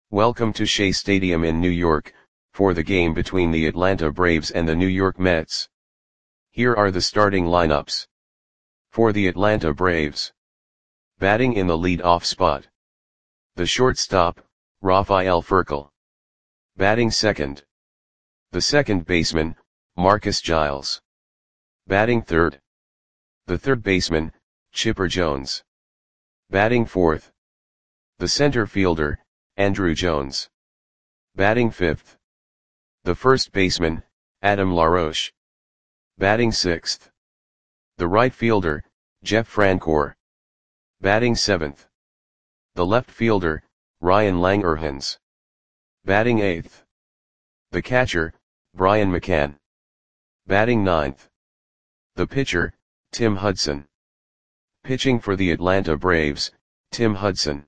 Welcome to Shea Stadium in New York, for the game between the Atlanta Braves and the New York Mets. Here are the starting lineups. For the Atlanta Braves. Batting in the lead-off spot. The shortstop, Rafael Furcal. Batting second. The second baseman, Marcus Giles. Batting third. The third baseman, Chipper Jones. Batting fourth. The center fielder, Andruw Jones. Batting fifth. The first baseman, Adam LaRoche. Batting sixth. The right fielder, Jeff Francoeur. Batting seventh. The left fielder, Ryan Langerhans. Batting eighth. The catcher, Brian McCann. Batting ninth. The pitcher, Tim Hudson. Pitching for the Atlanta Braves, Tim Hudson.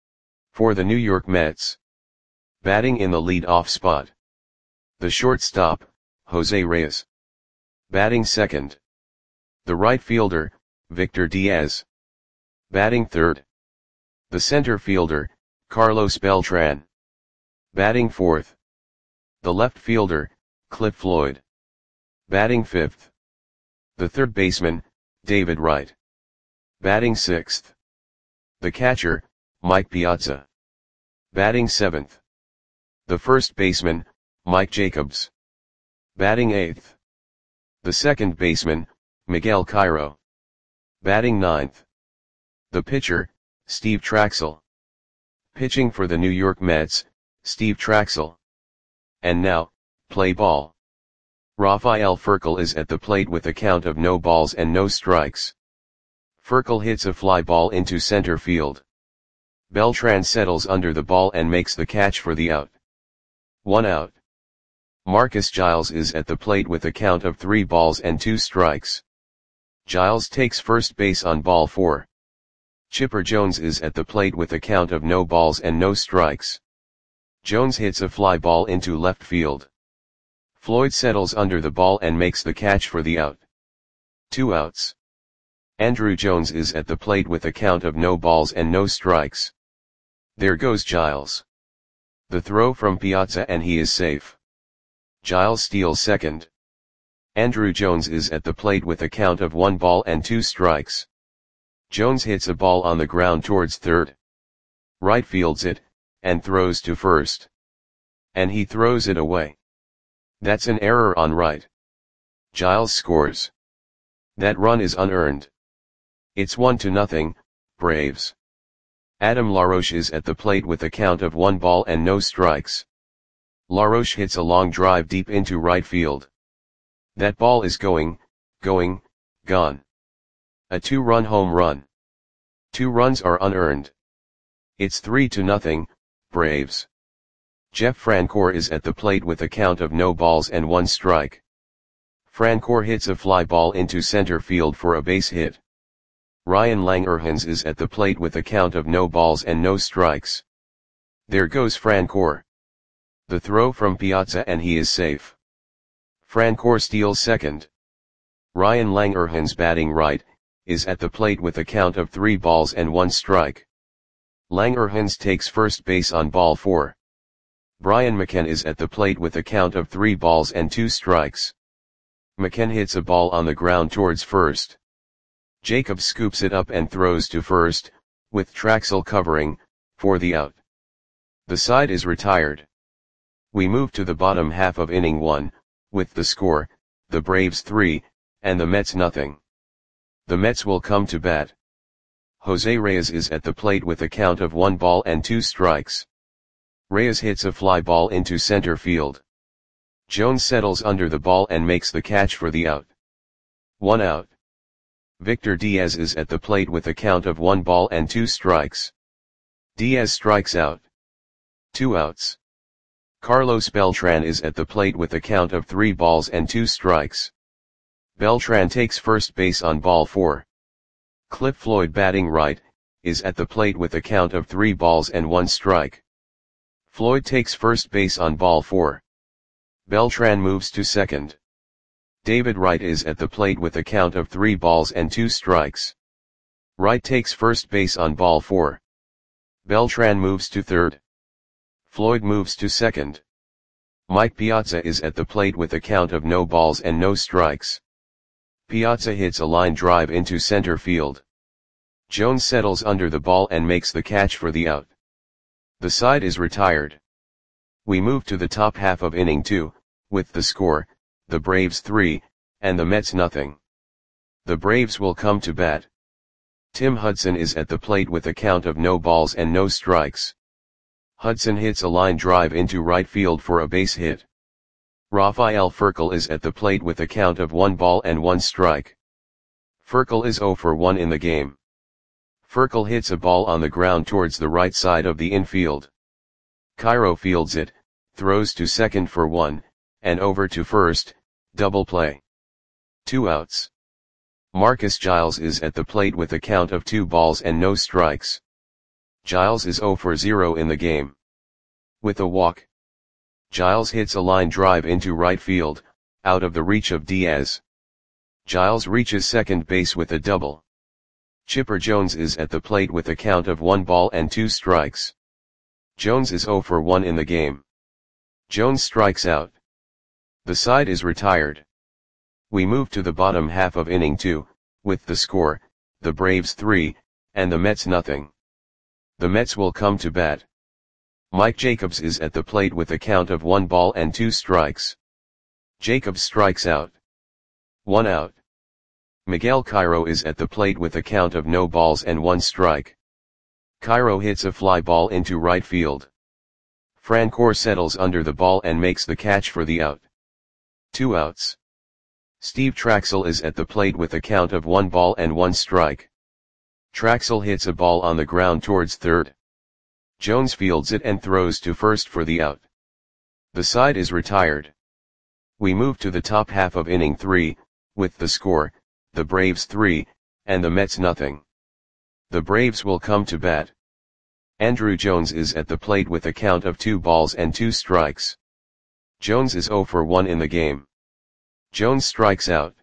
For the New York Mets. Batting in the lead-off spot. The shortstop, Jose Reyes. Batting second. The right fielder, Victor Diaz. Batting third. The center fielder, Carlos Beltran. Batting fourth. The left fielder, Cliff Floyd. Batting fifth. The third baseman, David Wright. Batting sixth. The catcher, Mike Piazza. Batting seventh. The first baseman, Mike Jacobs. Batting eighth. The second baseman, Miguel Cairo. Batting ninth. The pitcher, Steve Trachsel. Pitching for the New York Mets, Steve Trachsel. And now, play ball. Rafael Furcal is at the plate with a count of no balls and no strikes. Furcal hits a fly ball into center field. Beltran settles under the ball and makes the catch for the out. 1 out. Marcus Giles is at the plate with a count of 3 balls and 2 strikes. Giles takes first base on ball 4. Chipper Jones is at the plate with a count of no balls and no strikes. Jones hits a fly ball into left field. Floyd settles under the ball and makes the catch for the out. 2 outs. Andruw Jones is at the plate with a count of no balls and no strikes. There goes Giles. The throw from Piazza and he is safe. Giles steals second. Andruw Jones is at the plate with a count of 1 ball and 2 strikes. Jones hits a ball on the ground towards third. Wright fields it, and throws to first. And he throws it away. That's an error on Wright. Giles scores. That run is unearned. It's 1-0, Braves. Adam LaRoche is at the plate with a count of 1 ball and no strikes. LaRoche hits a long drive deep into right field. That ball is gone. A 2-run home run. 2 runs are unearned. It's 3-0, Braves. Jeff Francoeur is at the plate with a count of no balls and 1 strike. Francoeur hits a fly ball into center field for a base hit. Ryan Langerhans is at the plate with a count of no balls and no strikes. There goes Francoeur. The throw from Piazza and he is safe. Francoeur steals second. Ryan Langerhans batting right, is at the plate with a count of 3 balls and 1 strike. Langerhans takes first base on ball 4. Brian McCann is at the plate with a count of 3 balls and 2 strikes. McCann hits a ball on the ground towards first. Jacobs scoops it up and throws to first, with Trachsel covering, for the out. The side is retired. We move to the bottom half of inning 1, with the score, the Braves 3, and the Mets nothing. The Mets will come to bat. Jose Reyes is at the plate with a count of 1 ball and 2 strikes. Reyes hits a fly ball into center field. Jones settles under the ball and makes the catch for the out. 1 out. Victor Diaz is at the plate with a count of 1 ball and 2 strikes. Diaz strikes out. 2 outs. Carlos Beltran is at the plate with a count of 3 balls and 2 strikes. Beltran takes first base on ball 4. Cliff Floyd batting right, is at the plate with a count of 3 balls and 1 strike. Floyd takes first base on ball 4. Beltran moves to second. David Wright is at the plate with a count of 3 balls and 2 strikes. Wright takes first base on ball 4. Beltran moves to third. Floyd moves to second. Mike Piazza is at the plate with a count of no balls and no strikes. Piazza hits a line drive into center field. Jones settles under the ball and makes the catch for the out. The side is retired. We move to the top half of inning 2, with the score, the Braves 3, and the Mets nothing. The Braves will come to bat. Tim Hudson is at the plate with a count of no balls and no strikes. Hudson hits a line drive into right field for a base hit. Rafael Furcal is at the plate with a count of 1 ball and 1 strike. Furcal is 0 for 1 in the game. Furcal hits a ball on the ground towards the right side of the infield. Cairo fields it, throws to second for 1, and over to first, double play. 2 outs. Marcus Giles is at the plate with a count of 2 balls and no strikes. Giles is 0 for 0 in the game. With a walk, Giles hits a line drive into right field, out of the reach of Diaz. Giles reaches second base with a double. Chipper Jones is at the plate with a count of 1 ball and 2 strikes. Jones is 0 for 1 in the game. Jones strikes out. The side is retired. We move to the bottom half of inning 2, with the score, the Braves 3, and the Mets nothing. The Mets will come to bat. Mike Jacobs is at the plate with a count of 1 ball and 2 strikes. Jacobs strikes out. 1 out. Miguel Cairo is at the plate with a count of no balls and 1 strike. Cairo hits a fly ball into right field. Francoeur settles under the ball and makes the catch for the out. 2 outs. Steve Traxel is at the plate with a count of 1 ball and 1 strike. Traxel hits a ball on the ground towards third. Jones fields it and throws to first for the out. The side is retired. We move to the top half of inning 3, with the score, the Braves 3, and the Mets nothing. The Braves will come to bat. Andrew Jones is at the plate with a count of 2 balls and 2 strikes. Jones is 0 for 1 in the game. Jones strikes out.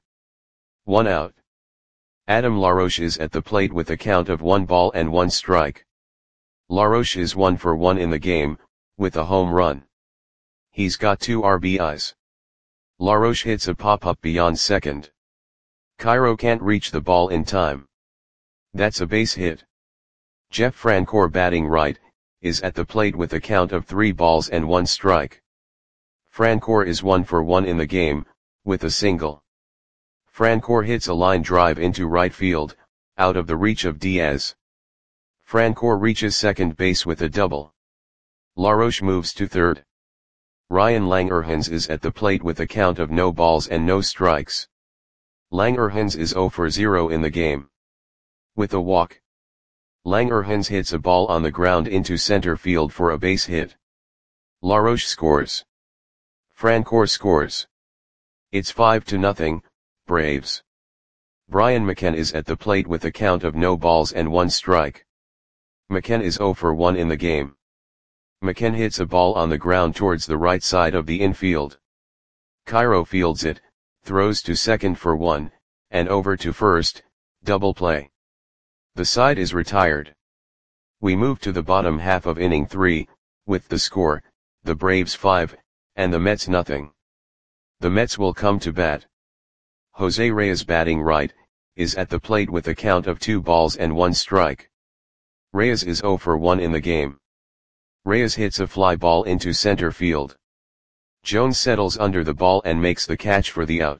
1 out. Adam LaRoche is at the plate with a count of 1 ball and 1 strike. LaRoche is 1 for 1 in the game, with a home run. He's got 2 RBIs. LaRoche hits a pop-up beyond second. Cairo can't reach the ball in time. That's a base hit. Jeff Francoeur, batting right, is at the plate with a count of 3 balls and 1 strike. Francoeur is 1 for 1 in the game, with a single. Francoeur hits a line drive into right field, out of the reach of Diaz. Francoeur reaches second base with a double. LaRoche moves to third. Ryan Langerhans is at the plate with a count of no balls and no strikes. Langerhans is 0 for 0 in the game. With a walk, Langerhans hits a ball on the ground into center field for a base hit. LaRoche scores. Francoeur scores. It's 5-0, Braves. Brian McKenna is at the plate with a count of no balls and 1 strike. McKenna is 0 for 1 in the game. McKenna hits a ball on the ground towards the right side of the infield. Cairo fields it, throws to second for 1, and over to first, double play. The side is retired. We move to the bottom half of inning 3, with the score, the Braves 5, and the Mets nothing. The Mets will come to bat. Jose Reyes, batting right, is at the plate with a count of 2 balls and 1 strike. Reyes is 0 for 1 in the game. Reyes hits a fly ball into center field. Jones settles under the ball and makes the catch for the out.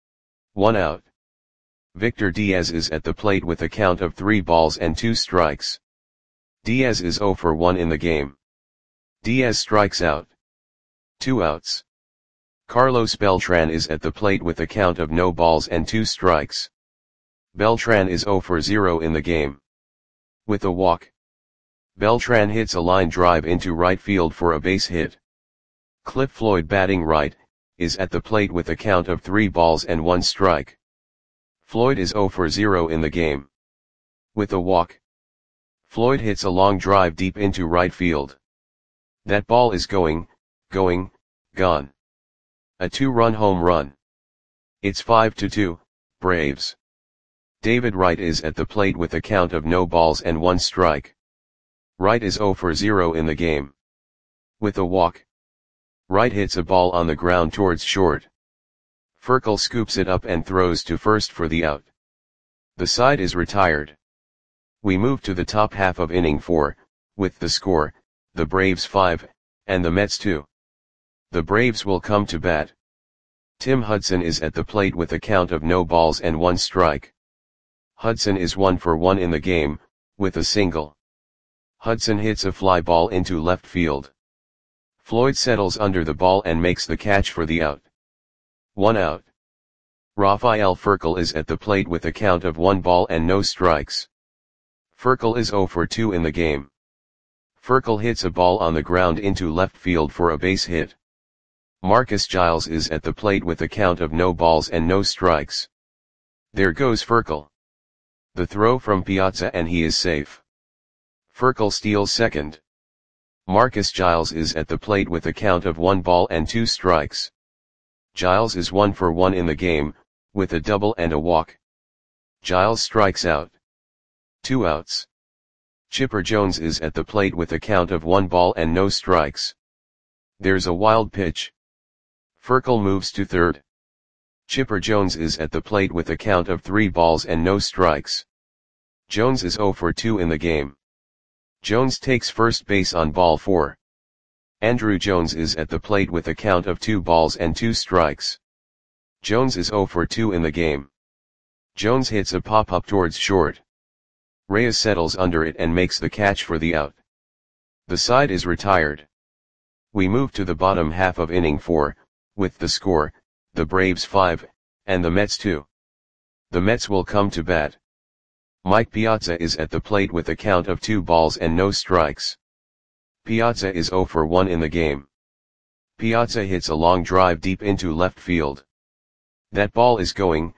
1 out. Victor Diaz is at the plate with a count of 3 balls and 2 strikes. Diaz is 0 for 1 in the game. Diaz strikes out. 2 outs. Carlos Beltran is at the plate with a count of no balls and 2 strikes. Beltran is 0 for 0 in the game. With a walk, Beltran hits a line drive into right field for a base hit. Cliff Floyd, batting right, is at the plate with a count of 3 balls and 1 strike. Floyd is 0 for 0 in the game. With a walk, Floyd hits a long drive deep into right field. That ball is gone. A 2-run home run. It's 5-2, Braves. David Wright is at the plate with a count of no balls and 1 strike. Wright is 0 for 0 in the game. With a walk. Wright hits a ball on the ground towards short. Furkel scoops it up and throws to first for the out. The side is retired. We move to the top half of inning 4, with the score, the Braves 5, and the Mets 2. The Braves will come to bat. Tim Hudson is at the plate with a count of no balls and 1 strike. Hudson is 1 for 1 in the game, with a single. Hudson hits a fly ball into left field. Floyd settles under the ball and makes the catch for the out. 1 out. Rafael Furkel is at the plate with a count of 1 ball and no strikes. Furkel is 0 for 2 in the game. Furkel hits a ball on the ground into left field for a base hit. Marcus Giles is at the plate with a count of no balls and no strikes. There goes Furkel. The throw from Piazza and he is safe. Furkel steals second. Marcus Giles is at the plate with a count of 1 ball and 2 strikes. Giles is 1 for 1 in the game, with a double and a walk. Giles strikes out. 2 outs. Chipper Jones is at the plate with a count of 1 ball and no strikes. There's a wild pitch. Furkel moves to third. Chipper Jones is at the plate with a count of 3 balls and no strikes. Jones is 0 for 2 in the game. Jones takes first base on ball 4. Andruw Jones is at the plate with a count of 2 balls and 2 strikes. Jones is 0 for 2 in the game. Jones hits a pop-up towards short. Reyes settles under it and makes the catch for the out. The side is retired. We move to the bottom half of inning 4, with the score, the Braves 5, and the Mets 2. The Mets will come to bat. Mike Piazza is at the plate with a count of 2 balls and no strikes. Piazza is 0 for 1 in the game. Piazza hits a long drive deep into left field. That ball is gone.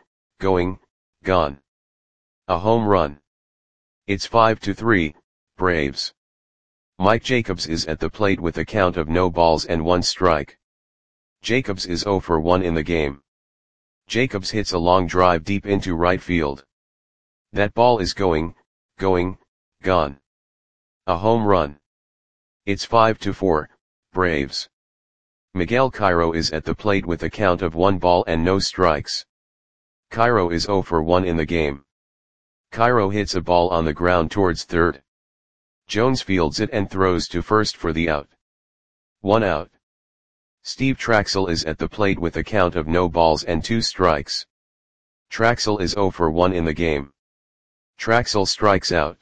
A home run. It's 5-3, Braves. Mike Jacobs is at the plate with a count of no balls and 1 strike. Jacobs is 0 for 1 in the game. Jacobs hits a long drive deep into right field. That ball is gone. A home run. It's 5-4, Braves. Miguel Cairo is at the plate with a count of 1 ball and no strikes. Cairo is 0 for 1 in the game. Cairo hits a ball on the ground towards third. Jones fields it and throws to first for the out. 1 out. Steve Traxel is at the plate with a count of no balls and 2 strikes. Traxel is 0 for 1 in the game. Traxel strikes out.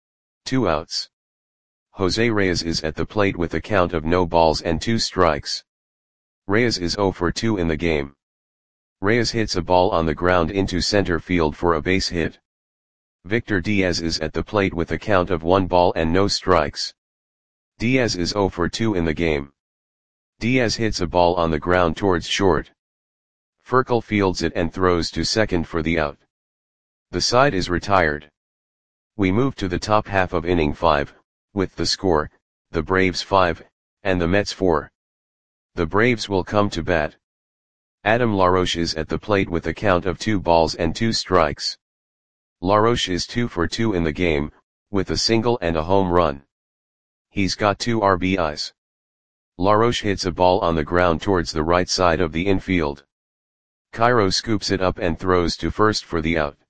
2 outs. Jose Reyes is at the plate with a count of no balls and 2 strikes. Reyes is 0 for 2 in the game. Reyes hits a ball on the ground into center field for a base hit. Victor Diaz is at the plate with a count of 1 ball and no strikes. Diaz is 0 for 2 in the game. Diaz hits a ball on the ground towards short. Furkel fields it and throws to second for the out. The side is retired. We move to the top half of inning 5, with the score, the Braves 5, and the Mets 4. The Braves will come to bat. Adam LaRoche is at the plate with a count of 2 balls and 2 strikes. LaRoche is 2 for 2 in the game, with a single and a home run. He's got 2 RBIs. LaRoche hits a ball on the ground towards the right side of the infield. Cairo scoops it up and throws to first for the out.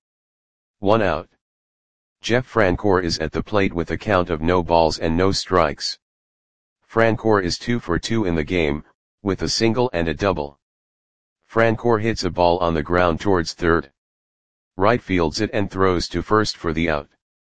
1 out. Jeff Francoeur is at the plate with a count of no balls and no strikes. Francoeur is 2 for 2 in the game, with a single and a double. Francoeur hits a ball on the ground towards third. Right fields it and throws to first for the out.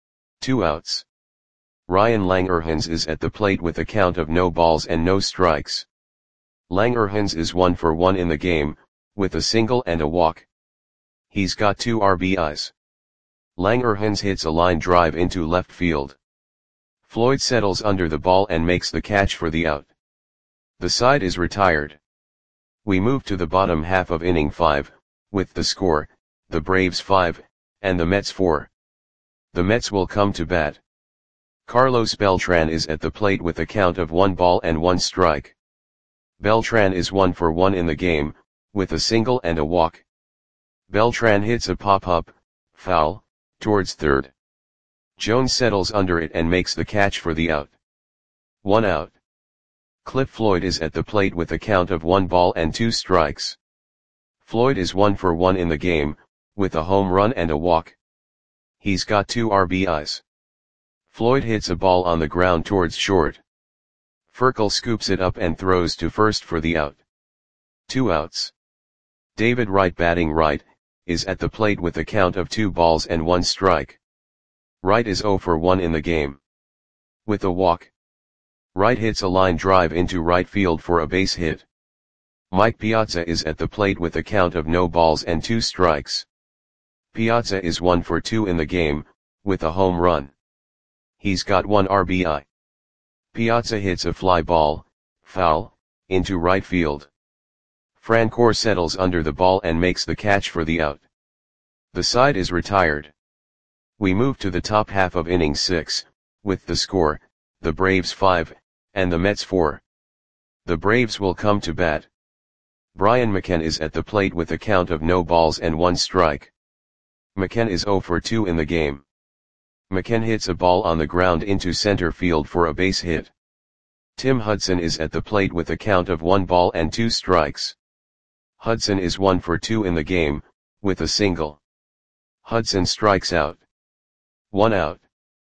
2 outs. Ryan Langerhans is at the plate with a count of no balls and no strikes. Langerhans is 1 for 1 in the game, with a single and a walk. He's got 2 RBIs. Langerhans hits a line drive into left field. Floyd settles under the ball and makes the catch for the out. The side is retired. We move to the bottom half of inning 5, with the score, the Braves 5, and the Mets 4. The Mets will come to bat. Carlos Beltran is at the plate with a count of 1 ball and 1 strike. Beltran is 1 for 1 in the game, with a single and a walk. Beltran hits a pop-up, foul, towards third. Jones settles under it and makes the catch for the out. 1 out. Cliff Floyd is at the plate with a count of 1 ball and 2 strikes. Floyd is 1 for 1 in the game, with a home run and a walk. He's got 2 RBIs. Floyd hits a ball on the ground towards short. Furcal scoops it up and throws to first for the out. 2 outs. David Wright, batting right, is at the plate with a count of 2 balls and 1 strike. Wright is 0 for 1 in the game. With a walk. Wright hits a line drive into right field for a base hit. Mike Piazza is at the plate with a count of no balls and 2 strikes. Piazza is 1 for 2 in the game, with a home run. He's got 1 RBI. Piazza hits a fly ball, foul, into right field. Francoeur settles under the ball and makes the catch for the out. The side is retired. We move to the top half of inning 6, with the score, the Braves 5, and the Mets 4. The Braves will come to bat. Brian McCann is at the plate with a count of no balls and 1 strike. McCann is 0 for 2 in the game. McCann hits a ball on the ground into center field for a base hit. Tim Hudson is at the plate with a count of 1 ball and 2 strikes. Hudson is 1 for 2 in the game, with a single. Hudson strikes out. 1 out.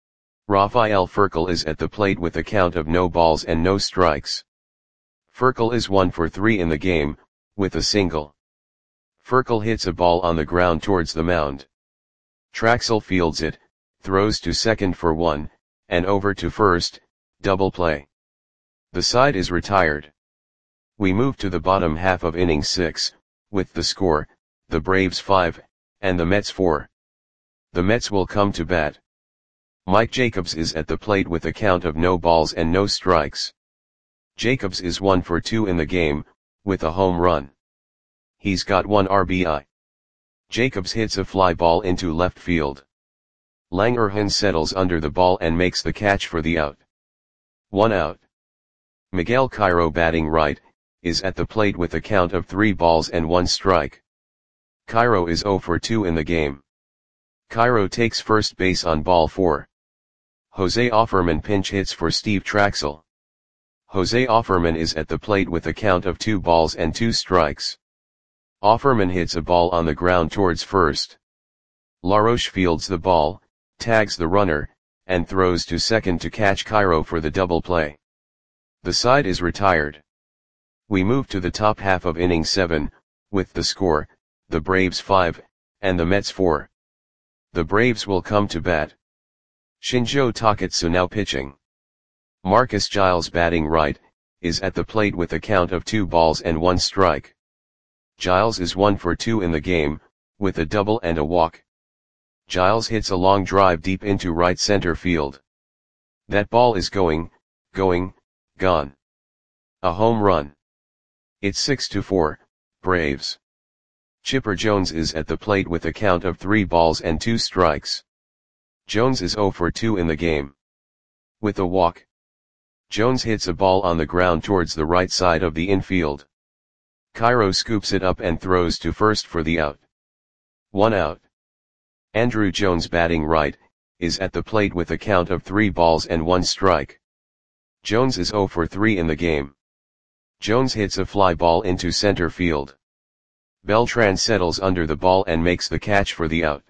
Rafael Furcal is at the plate with a count of no balls and no strikes. Furcal is 1 for 3 in the game, with a single. Furcal hits a ball on the ground towards the mound. Traxel fields it, throws to second for 1, and over to first, double play. The side is retired. We move to the bottom half of inning 6, with the score, the Braves 5, and the Mets 4. The Mets will come to bat. Mike Jacobs is at the plate with a count of no balls and no strikes. Jacobs is 1 for 2 in the game, with a home run. He's got 1 RBI. Jacobs hits a fly ball into left field. Langerhans settles under the ball and makes the catch for the out. 1 out. Miguel Cairo, batting right, is at the plate with a count of 3 balls and 1 strike. Cairo is 0 for 2 in the game. Cairo takes first base on ball 4. Jose Offerman pinch hits for Steve Traxel. Jose Offerman is at the plate with a count of 2 balls and 2 strikes. Offerman hits a ball on the ground towards first. LaRoche fields the ball, tags the runner, and throws to second to catch Cairo for the double play. The side is retired. We move to the top half of inning 7, with the score, the Braves 5, and the Mets 4. The Braves will come to bat. Shinjo Takatsu now pitching. Marcus Giles, batting right, is at the plate with a count of 2 balls and 1 strike. Giles is 1 for 2 in the game, with a double and a walk. Giles hits a long drive deep into right center field. That ball is going, gone. A home run. It's 6-4, Braves. Chipper Jones is at the plate with a count of 3 balls and 2 strikes. Jones is 0 for 2 in the game. With a walk. Jones hits a ball on the ground towards the right side of the infield. Cairo scoops it up and throws to first for the out. 1 out. Andrew Jones, batting right, is at the plate with a count of 3 balls and 1 strike. Jones is 0 for 3 in the game. Jones hits a fly ball into center field. Beltran settles under the ball and makes the catch for the out.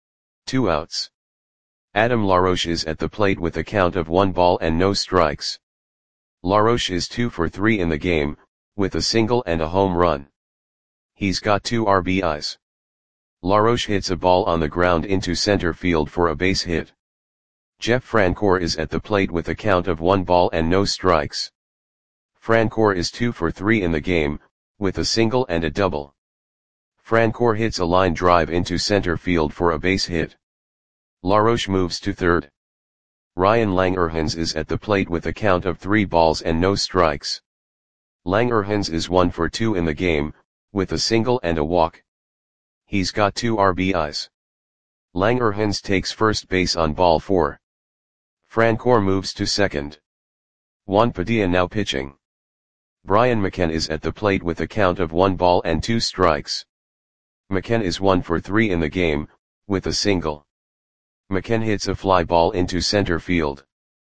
2 outs. Adam LaRoche is at the plate with a count of 1 ball and no strikes. LaRoche is 2 for 3 in the game, with a single and a home run. He's got 2 RBIs. LaRoche hits a ball on the ground into center field for a base hit. Jeff Francoeur is at the plate with a count of 1 ball and no strikes. Francoeur is 2 for 3 in the game, with a single and a double. Francoeur hits a line drive into center field for a base hit. LaRoche moves to third. Ryan Langerhans is at the plate with a count of 3 balls and no strikes. Langerhans is 1 for 2 in the game, with a single and a walk. He's got 2 RBIs. Langerhans takes first base on ball 4. Francoeur moves to second. Juan Padilla now pitching. Brian McCann is at the plate with a count of 1 ball and 2 strikes. McCann is 1 for 3 in the game, with a single. McCann hits a fly ball into center field.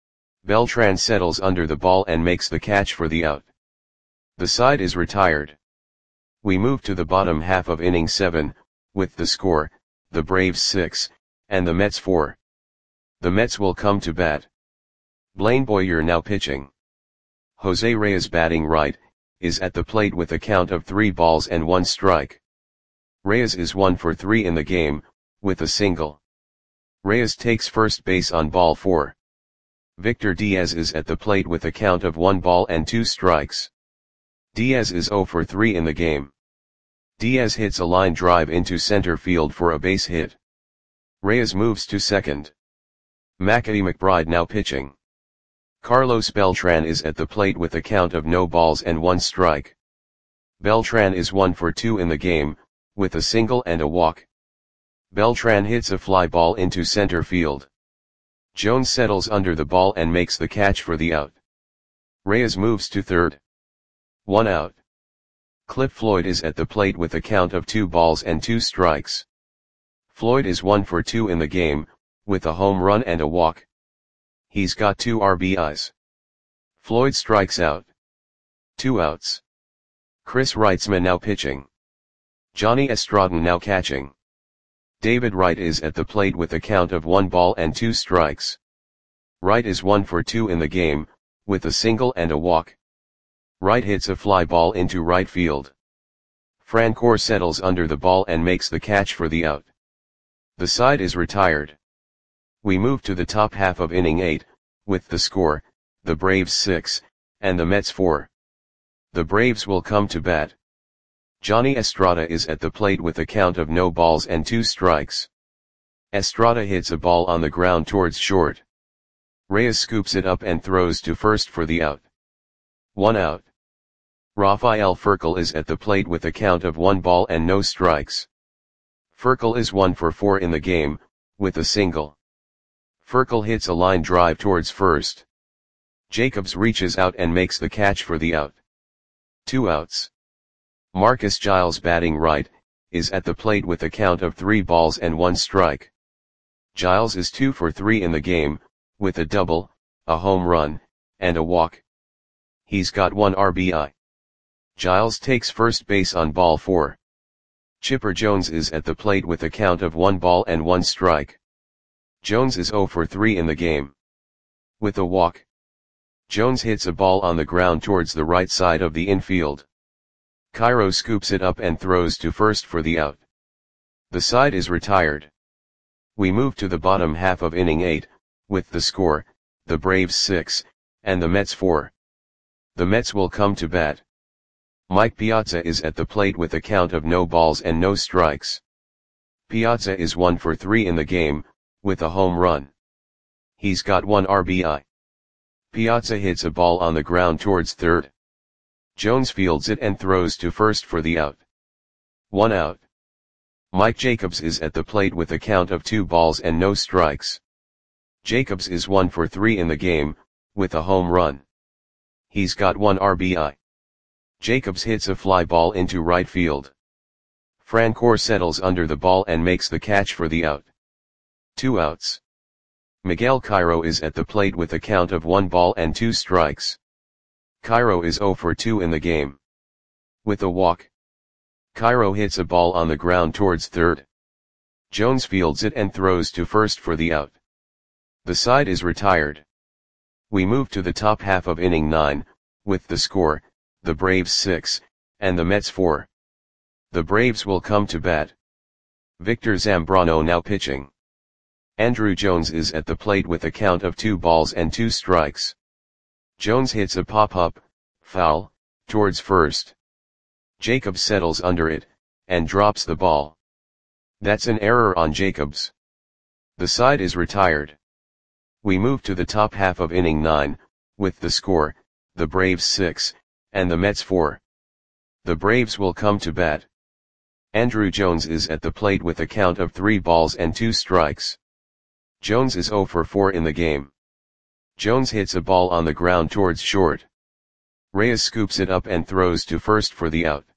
Beltran settles under the ball and makes the catch for the out. The side is retired. We move to the bottom half of inning 7, with the score, the Braves 6, and the Mets 4. The Mets will come to bat. Blaine Boyer now pitching. Jose Reyes batting right, is at the plate with a count of 3 balls and 1 strike. Reyes is 1 for 3 in the game, with a single. Reyes takes first base on ball 4. Victor Diaz is at the plate with a count of 1 ball and 2 strikes. Diaz is 0 for 3 in the game. Diaz hits a line drive into center field for a base hit. Reyes moves to second. Mackie McBride now pitching. Carlos Beltran is at the plate with a count of no balls and 1 strike. Beltran is 1 for 2 in the game, with a single and a walk. Beltran hits a fly ball into center field. Jones settles under the ball and makes the catch for the out. Reyes moves to third. 1 out. Cliff Floyd is at the plate with a count of 2 balls and 2 strikes. Floyd is 1 for 2 in the game, with a home run and a walk. He's got 2 RBIs. Floyd strikes out. 2 outs. Chris Reitzman now pitching. Johnny Estradon now catching. David Wright is at the plate with a count of 1 ball and 2 strikes. Wright is 1 for 2 in the game, with a single and a walk. Wright hits a fly ball into right field. Francoeur settles under the ball and makes the catch for the out. The side is retired. We move to the top half of inning 8, with the score, the Braves 6, and the Mets 4. The Braves will come to bat. Johnny Estrada is at the plate with a count of no balls and 2 strikes. Estrada hits a ball on the ground towards short. Reyes scoops it up and throws to first for the out. 1 out. Rafael Furcal is at the plate with a count of 1 ball and no strikes. Furcal is 1 for 4 in the game, with a single. Furcal hits a line drive towards first. Jacobs reaches out and makes the catch for the out. 2 outs. Marcus Giles batting right, is at the plate with a count of 3 balls and 1 strike. Giles is 2 for 3 in the game, with a double, a home run, and a walk. He's got 1 RBI. Giles takes first base on ball 4. Chipper Jones is at the plate with a count of 1 ball and 1 strike. Jones is 0 for 3 in the game. With a walk. Jones hits a ball on the ground towards the right side of the infield. Cairo scoops it up and throws to first for the out. The side is retired. We move to the bottom half of inning 8, with the score, the Braves 6, and the Mets 4. The Mets will come to bat. Mike Piazza is at the plate with a count of no balls and no strikes. Piazza is 1 for 3 in the game, with a home run. He's got 1 RBI. Piazza hits a ball on the ground towards third. Jones fields it and throws to first for the out. 1 out. Mike Jacobs is at the plate with a count of 2 balls and no strikes. Jacobs is 1 for 3 in the game, with a home run. He's got 1 RBI. Jacobs hits a fly ball into right field. Francoeur settles under the ball and makes the catch for the out. 2 outs. Miguel Cairo is at the plate with a count of 1 ball and 2 strikes. Cairo is 0 for 2 in the game. With a walk. Cairo hits a ball on the ground towards third. Jones fields it and throws to first for the out. The side is retired. We move to the top half of inning 9, with the score, the Braves 6, and the Mets 4. The Braves will come to bat. Victor Zambrano now pitching. Andrew Jones is at the plate with a count of 2 balls and 2 strikes. Jones hits a pop-up, foul, towards first. Jacobs settles under it, and drops the ball. That's an error on Jacobs. The side is retired. We move to the top half of inning 9, with the score, the Braves 6, and the Mets 4. The Braves will come to bat. Andrew Jones is at the plate with a count of 3 balls and 2 strikes. Jones is 0 for 4 in the game. Jones hits a ball on the ground towards short. Reyes scoops it up and throws to first for the out.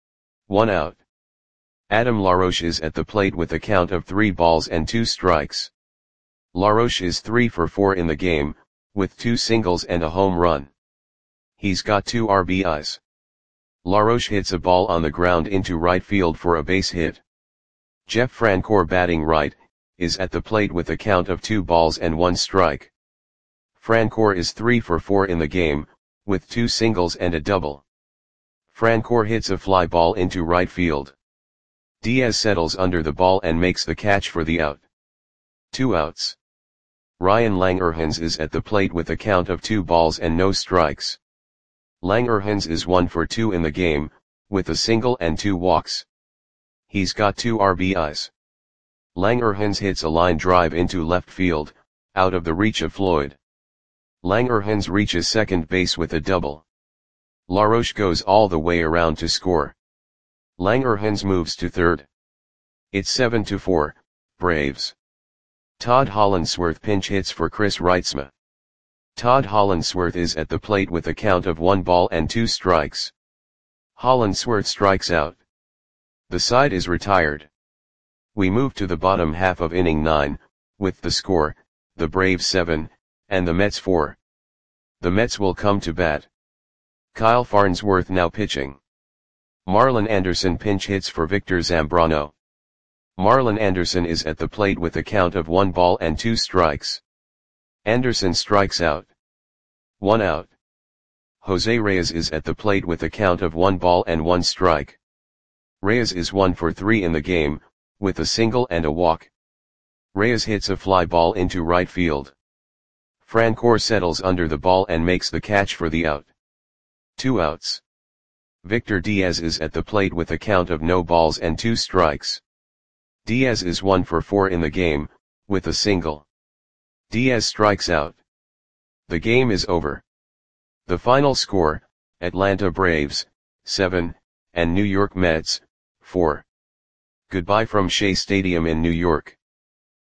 1 out. Adam LaRoche is at the plate with a count of 3 balls and 2 strikes. LaRoche is 3 for 4 in the game, with 2 singles and a home run. He's got 2 RBIs. LaRoche hits a ball on the ground into right field for a base hit. Jeff Francoeur, batting right, is at the plate with a count of 2 balls and 1 strike. Francoeur is 3 for 4 in the game, with 2 singles and a double. Francoeur hits a fly ball into right field. Diaz settles under the ball and makes the catch for the out. 2 outs. Ryan Langerhans is at the plate with a count of 2 balls and no strikes. Langerhans is 1 for 2 in the game, with a single and 2 walks. He's got 2 RBIs. Langerhans hits a line drive into left field, out of the reach of Floyd. Langerhans reaches second base with a double. LaRoche goes all the way around to score. Langerhans moves to third. It's 7-4, Braves. Todd Hollandsworth pinch hits for Chris Reitzma. Todd Hollandsworth is at the plate with a count of 1 ball and 2 strikes. Hollandsworth strikes out. The side is retired. We move to the bottom half of inning 9, with the score, the Braves 7, and the Mets 4. The Mets will come to bat. Kyle Farnsworth now pitching. Marlon Anderson pinch hits for Victor Zambrano. Marlon Anderson is at the plate with a count of 1 ball and 2 strikes. Anderson strikes out. 1 out. Jose Reyes is at the plate with a count of 1 ball and 1 strike. Reyes is 1 for 3 in the game, with a single and a walk. Reyes hits a fly ball into right field. Francoeur settles under the ball and makes the catch for the out. 2 outs. Victor Diaz is at the plate with a count of no balls and 2 strikes. Diaz is 1 for 4 in the game, with a single. Diaz strikes out. The game is over. The final score, Atlanta Braves, 7, and New York Mets, 4. Goodbye from Shea Stadium in New York.